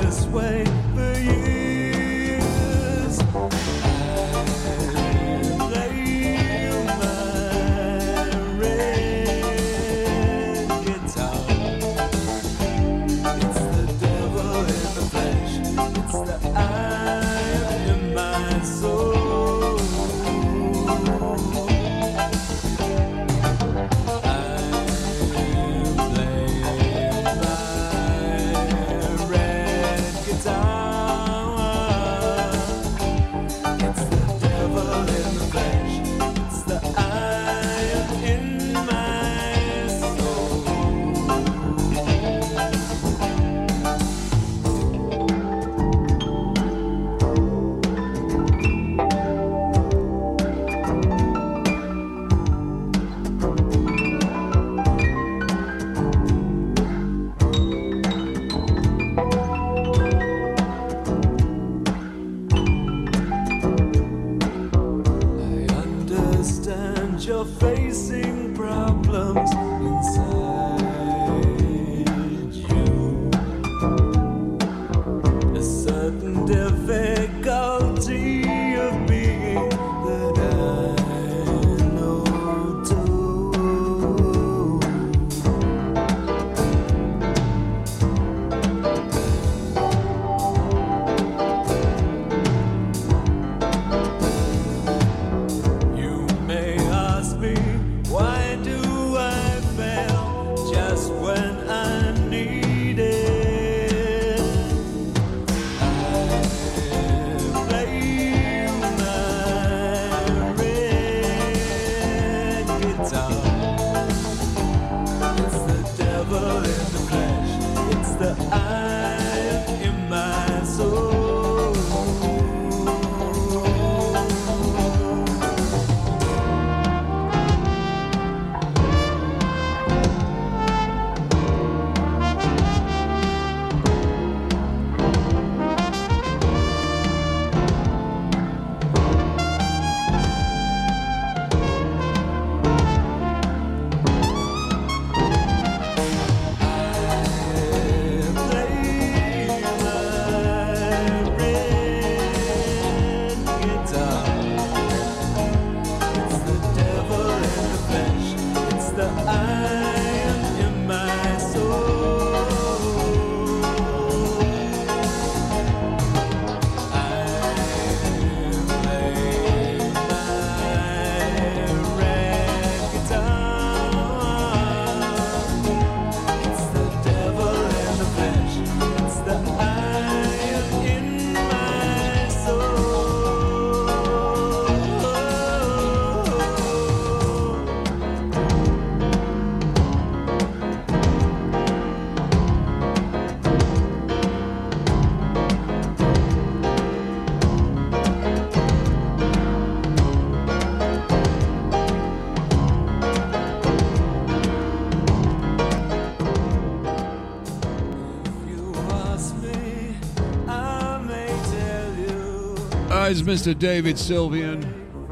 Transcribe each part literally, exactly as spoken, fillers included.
this way for years. I play my red guitar. It's the devil in the flesh. It's the eye in my soul. You're facing problems inside you. A certain difficulty of being that I know too. You may ask me, why do I fail just when I need it? I play my red guitar. It's the devil in the flesh. It's the eye in my soul. Is Mister David Sylvian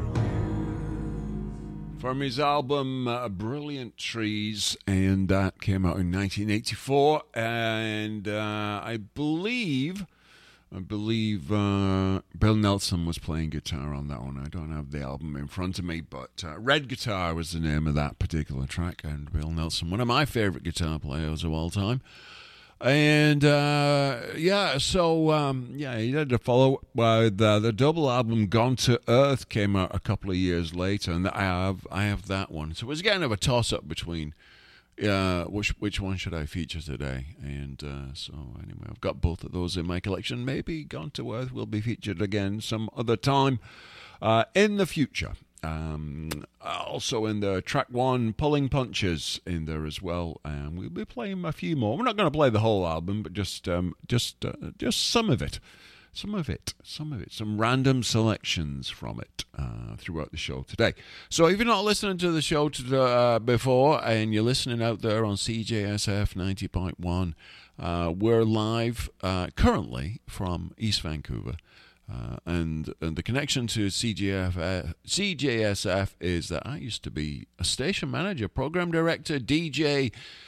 from his album uh, Brilliant Trees, and that came out in nineteen eighty-four, and uh, I believe I believe uh, Bill Nelson was playing guitar on that one. I don't have the album in front of me, but uh, Red Guitar was the name of that particular track, and Bill Nelson, one of my favourite guitar players of all time. And, uh, yeah, so, um, yeah, he had to follow with uh, the double album Gone to Earth came out a couple of years later, and I have I have that one. So it was kind of a toss-up between uh, which which one should I feature today. And uh, so, anyway, I've got both of those in my collection. Maybe Gone to Earth will be featured again some other time uh, in the future. Um, also in the track one, Pulling Punches in there as well, and we'll be playing a few more. We're not going to play the whole album, but just um, just uh, just some of it, some of it, some of it, some random selections from it uh, throughout the show today. So if you're not listening to the show to, uh, before and you're listening out there on C J S F ninety point one, uh, we're live uh, currently from East Vancouver. Uh, and, and the connection to C G F, uh, C J S F is that I used to be a station manager, program director, D J,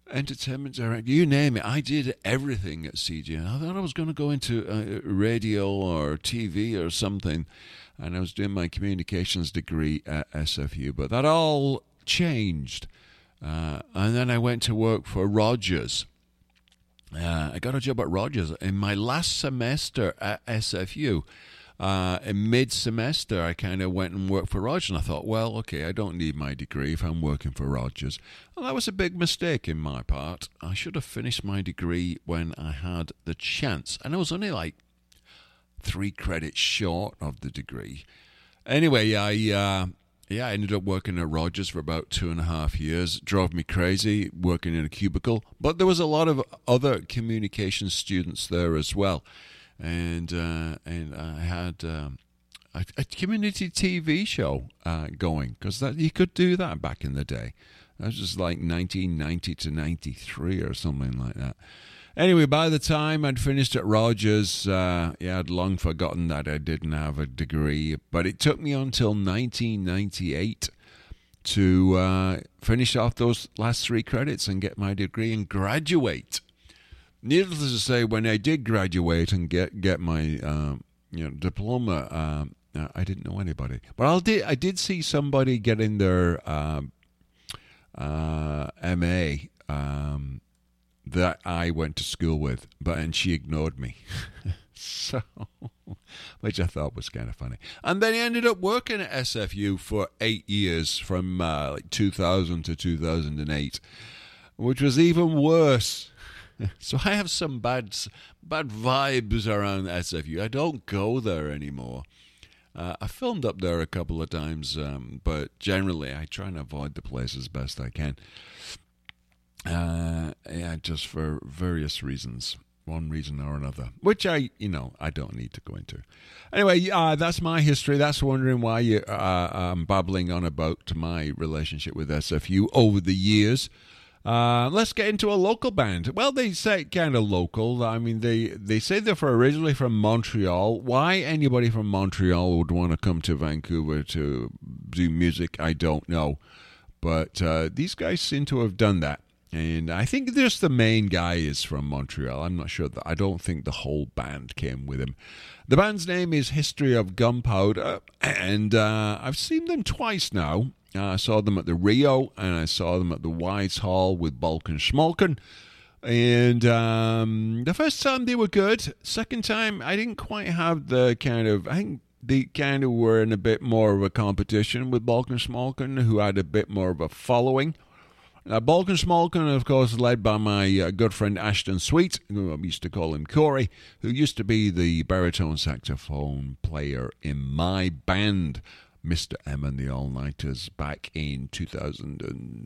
entertainment director, you name it. I did everything at C G. I thought I was going to go into uh, radio or T V or something, and I was doing my communications degree at S F U, but that all changed. Uh, and then I went to work for Rogers. Uh, I got a job at Rogers in my last semester at S F U. Uh, in mid-semester, I kind of went and worked for Rogers, and I thought, well, okay, I don't need my degree if I'm working for Rogers. And that was a big mistake in my part. I should have finished my degree when I had the chance, and I was only like three credits short of the degree. Anyway, I uh, yeah, I ended up working at Rogers for about two and a half years. It drove me crazy working in a cubicle, but there was a lot of other communication students there as well. And uh, and I had um, a, a community T V show uh, going, because that you could do that back in the day. That was just like nineteen ninety to ninety-three or something like that. Anyway, by the time I'd finished at Rogers, uh, yeah, I'd long forgotten that I didn't have a degree. But it took me until nineteen ninety-eight to uh, finish off those last three credits and get my degree and graduate. Needless to say, when I did graduate and get get my um, you know diploma, um, I didn't know anybody. But I did I did see somebody getting their um, uh, M A um, that I went to school with, but and she ignored me. So, which I thought was kind of funny. And then he ended up working at S F U for eight years, from uh, like two thousand to two thousand eight, which was even worse. So I have some bad bad vibes around S F U. I don't go there anymore. Uh, I filmed up there a couple of times, um, but generally I try and avoid the place as best I can. Uh, yeah, just for various reasons, one reason or another, which I, you know, I don't need to go into. Anyway, uh, that's my history. That's wondering why you, uh, I'm babbling on about my relationship with S F U over the years. Uh, let's get into a local band. Well, they say kind of local. I mean, they, they say they're for originally from Montreal. Why anybody from Montreal would want to come to Vancouver to do music, I don't know. But uh, these guys seem to have done that. And I think just the main guy is from Montreal. I'm not sure. That, I don't think the whole band came with him. The band's name is History of Gunpowder, and uh, I've seen them twice now. Uh, I saw them at the Rio, and I saw them at the White Hall with Balkan Schmalken. And um, the first time they were good. Second time, I didn't quite have the kind of... I think they kind of were in a bit more of a competition with Balkan Schmalken, who had a bit more of a following. Uh, Balkan Schmalken, of course, led by my uh, good friend Ashton Sweet, who I used to call him Corey, who used to be the baritone saxophone player in my band, Mister M and the All-Nighters, back in two thousand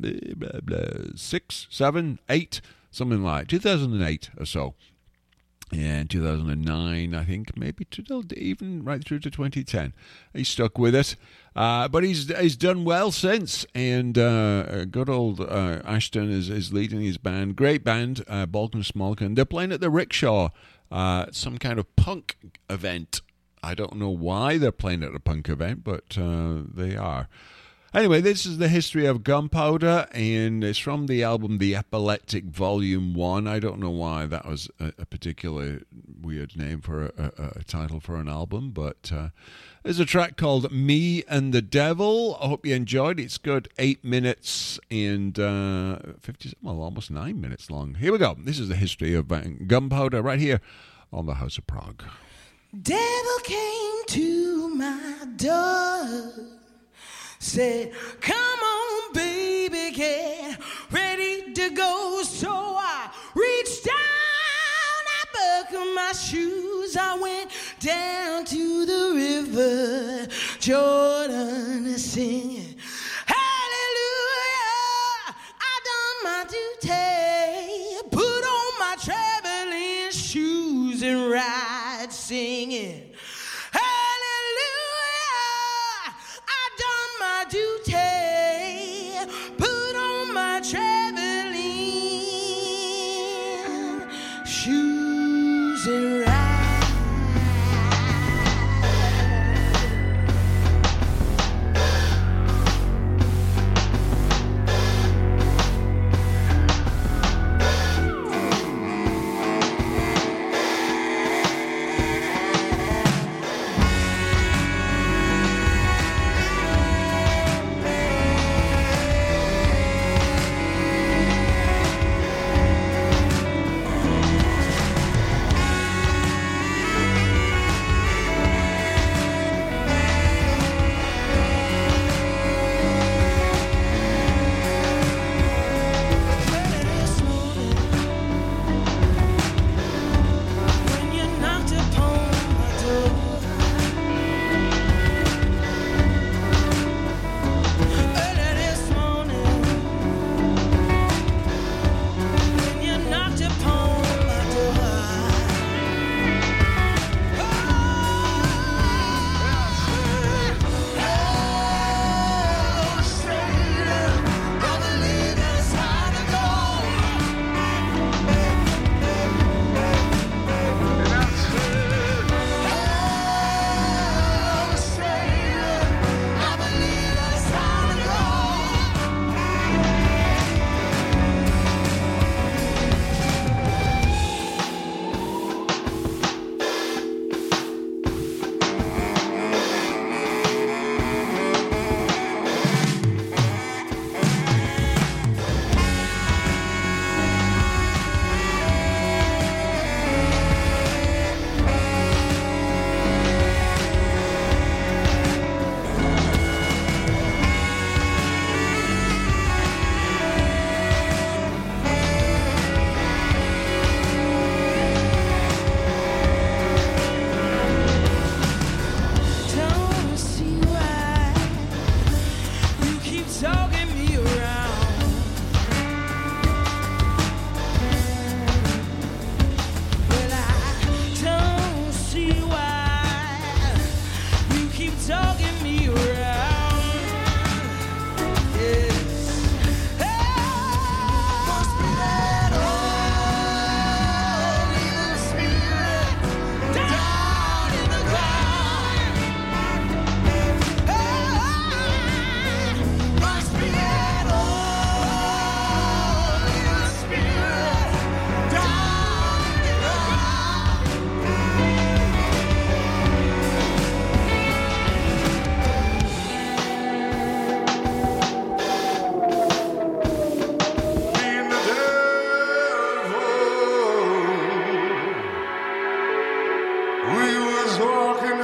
six, seven, eight, something like two thousand eight or so. And two thousand nine, I think, maybe to, even right through to twenty ten. He stuck with it. Uh, but he's he's done well since. And uh, good old uh, Ashton is, is leading his band. Great band, uh, Balkan Schmalken. They're playing at the Rickshaw, uh, some kind of punk event. I don't know why they're playing at a punk event, but uh, they are. Anyway, this is the History of Gunpowder, and it's from the album The Epileptic Volume one. I don't know why that was a, a particular weird name for a, a, a title for an album, but uh, there's a track called Me and the Devil. I hope you enjoyed it. It's good, eight minutes and uh, fifty, well, almost nine minutes long. Here we go. This is the History of Gunpowder right here on the House of Prague. Devil came to my door, said, come on, baby, get ready to go. So I reached down, I buckled my shoes. I went down to the river Jordan singing, hallelujah, I done my duty, put on my traveling shoes and ride singing.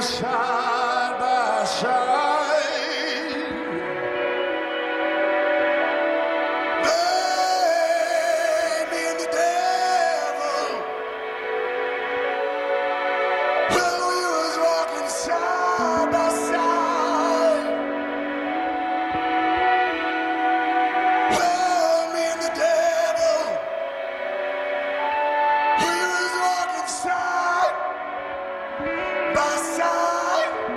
side by side. Baby and the devil. Well, we was walking side by side. Well, me and the devil. We was walking side by side.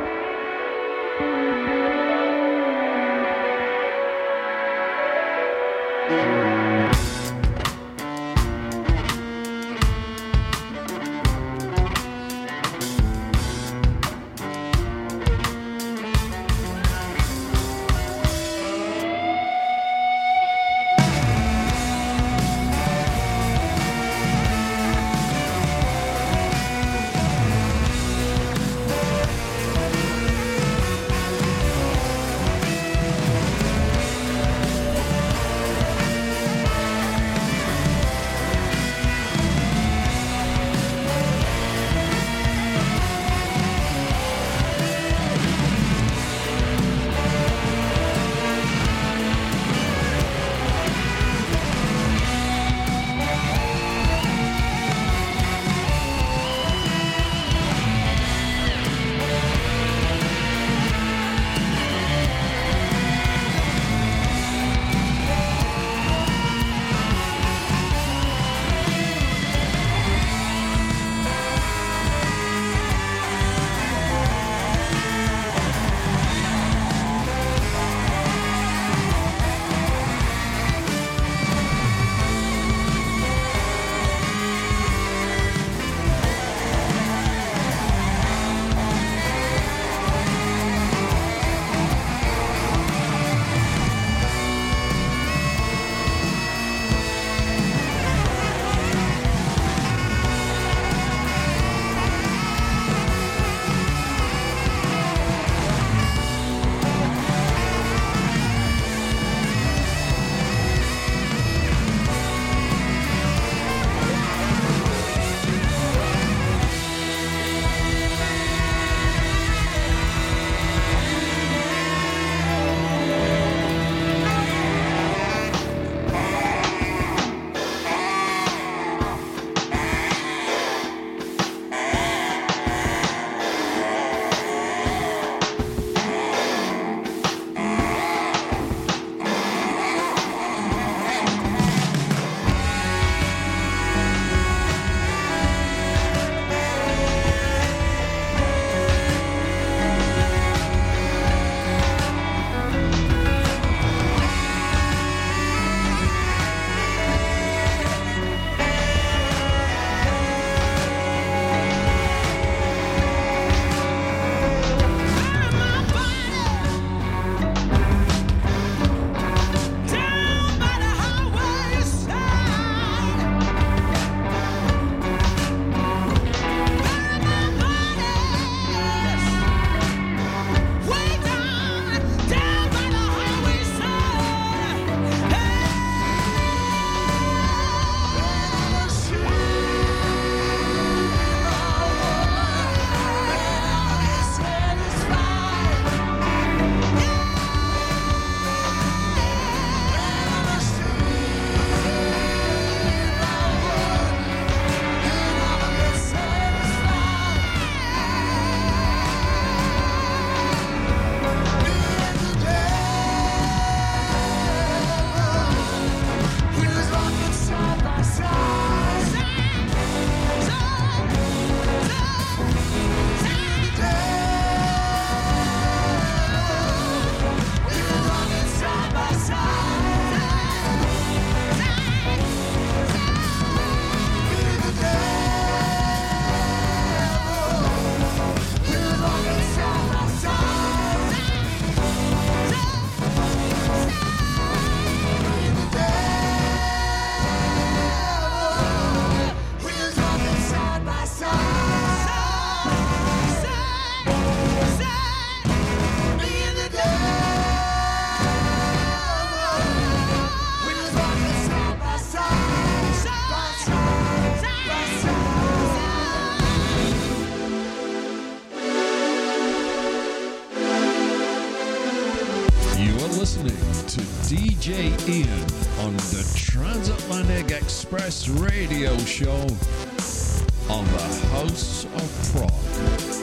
listening to D J Ian on the Transatlantic Express radio show on the House of Prog.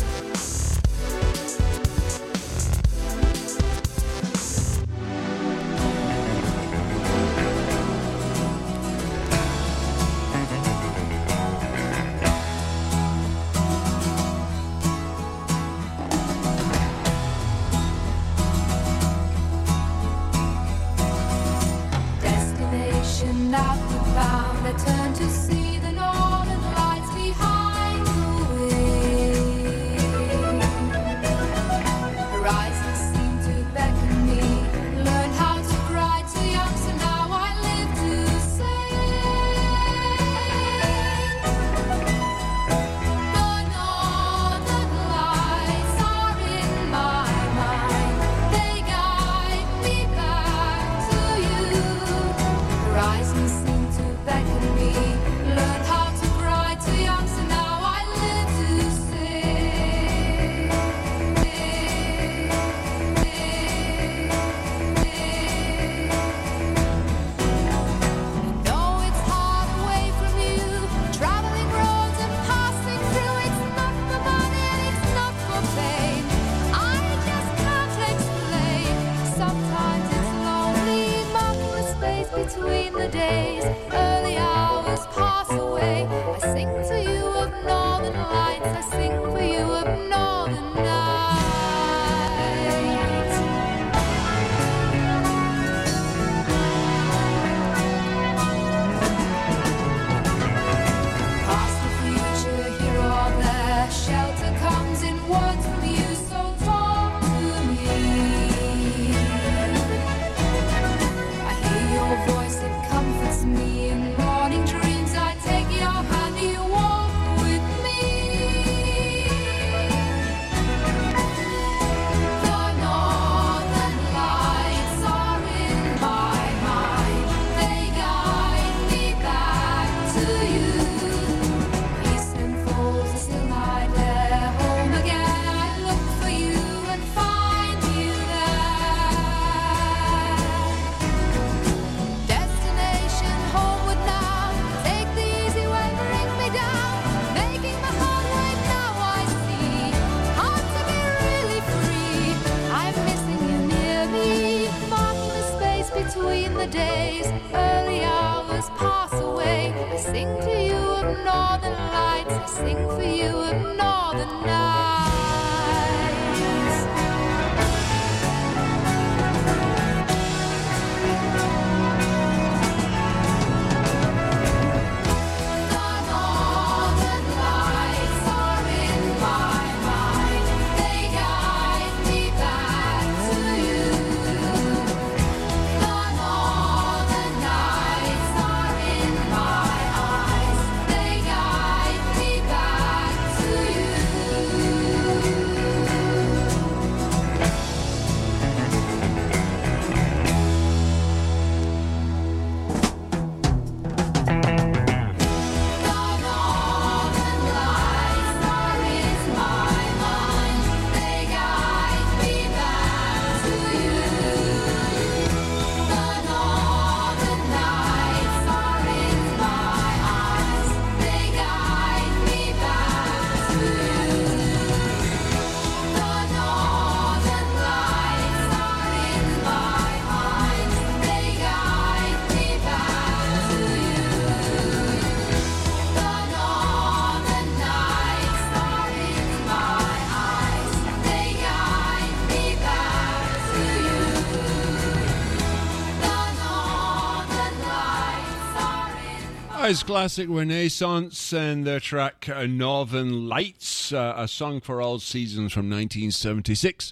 It's classic Renaissance and their track uh, Northern Lights, uh, a song for all seasons from nineteen seventy-six.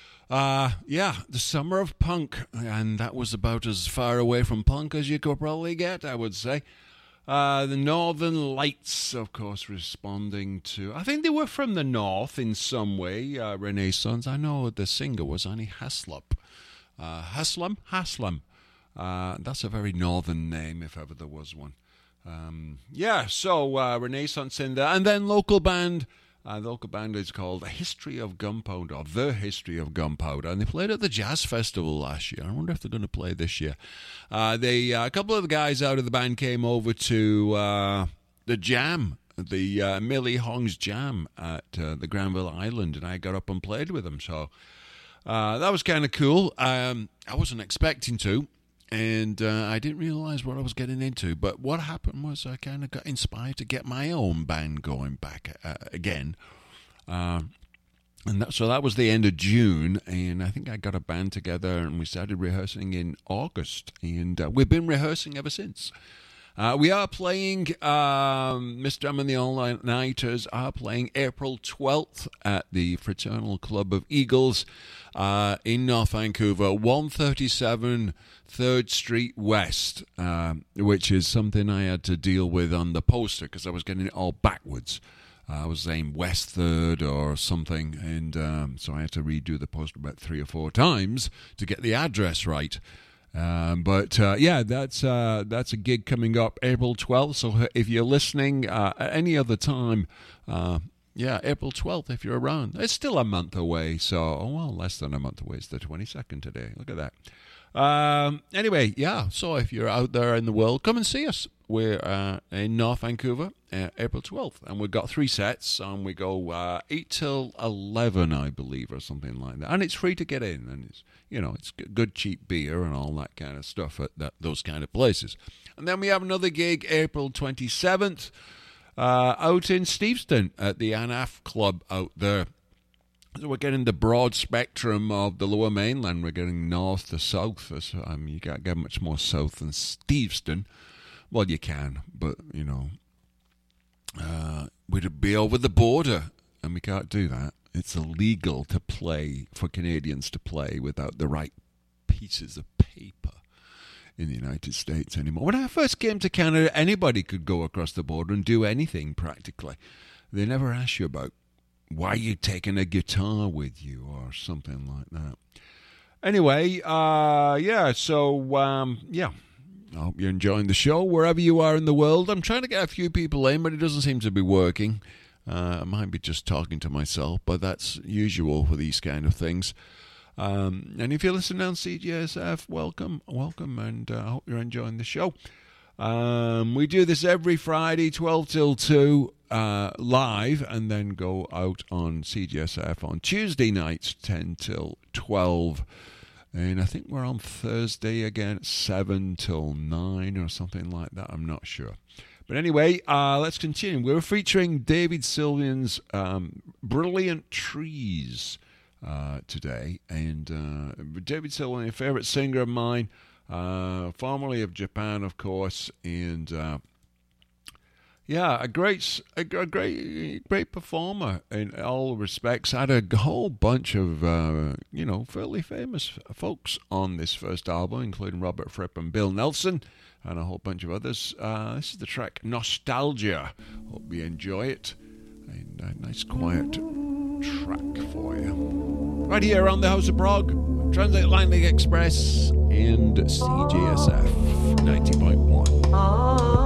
Uh, yeah, the summer of punk, and that was about as far away from punk as you could probably get, I would say. Uh, the Northern Lights, of course, responding to... I think they were from the north in some way, uh, Renaissance. I know the singer was Annie Haslup. Uh, Haslam? Haslam. Uh, that's a very northern name, if ever there was one. Um, yeah, so uh, Renaissance in there. And then local band Uh, the local band is called The History of Gunpowder, or The History of Gunpowder, and they played at the Jazz Festival last year. I wonder if they're going to play this year. Uh, they uh, a couple of the guys out of the band came over to uh, the Jam, the uh, Millie Hong's Jam at uh, the Granville Island, and I got up and played with them. So uh, that was kind of cool. Um, I wasn't expecting to. And uh, I didn't realize what I was getting into. But what happened was I kind of got inspired to get my own band going back uh, again. Uh, and that, so that was the end of June. And I think I got a band together and we started rehearsing in August. And uh, we've been rehearsing ever since. Uh, we are playing, um, Mister Drum and the All-Nighters are playing April twelfth at the Fraternal Club of Eagles uh, in North Vancouver, one thirty-seven third Street West, uh, which is something I had to deal with on the poster because I was getting it all backwards. Uh, I was saying West third or something, and um, so I had to redo the poster about three or four times to get the address right. Um, but uh, yeah, that's uh, that's a gig coming up April twelfth. So if you're listening uh, at any other time, uh, yeah, April twelfth, if you're around. It's still a month away. So, oh, well, less than a month away. It's the twenty-second today. Look at that. Um, anyway, yeah, so if you're out there in the world, come and see us. We're uh, in North Vancouver, uh, April twelfth, and we've got three sets, and we go uh, eight till eleven, I believe, or something like that. And it's free to get in, and it's, you know, it's good cheap beer and all that kind of stuff at that, those kind of places. And then we have another gig April twenty-seventh uh, out in Steveston at the A N A F Club out there. So we're getting the broad spectrum of the Lower Mainland. We're getting north to south. So, I mean, you can't get much more south than Steveston. Well, you can, but, you know, uh, we'd be over the border, and we can't do that. It's illegal to play, for Canadians to play without the right pieces of paper in the United States anymore. When I first came to Canada, anybody could go across the border and do anything practically. They never ask you about why you taking a guitar with you or something like that. Anyway, uh, yeah, so, um, yeah. I hope you're enjoying the show wherever you are in the world. I'm trying to get a few people in, but it doesn't seem to be working. Uh, I might be just talking to myself, but that's usual for these kind of things. Um, and if you're listening on C J S F, welcome, welcome, and I uh, hope you're enjoying the show. Um, we do this every Friday, twelve till two, uh, live, and then go out on C J S F on Tuesday nights, ten till twelve. And I think we're on Thursday again at seven till nine or something like that. I'm not sure. But anyway, uh, let's continue. We're featuring David Sylvian's um, Brilliant Trees uh, today. And uh, David Sylvian, a favorite singer of mine, uh, formerly of Japan, of course. And uh, yeah, a great, a great, great performer in all respects. Had a whole bunch of, uh, you know, fairly famous folks on this first album, including Robert Fripp and Bill Nelson, and a whole bunch of others. Uh, this is the track Nostalgia. Hope you enjoy it. And a nice, quiet track for you. Right here on the House of Prog, Transatlantic Express and C J S F ninety point one.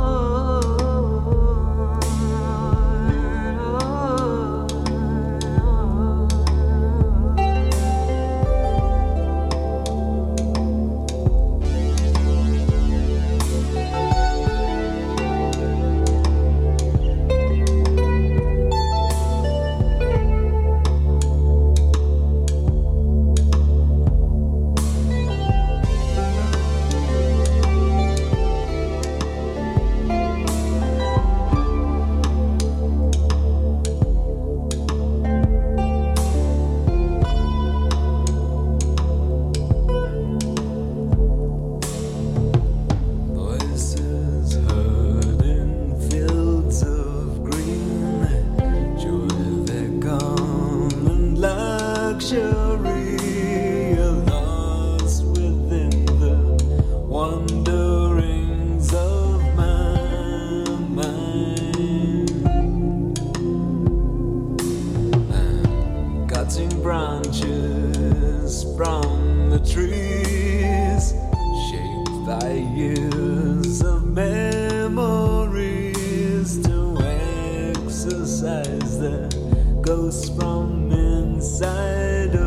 ghost from inside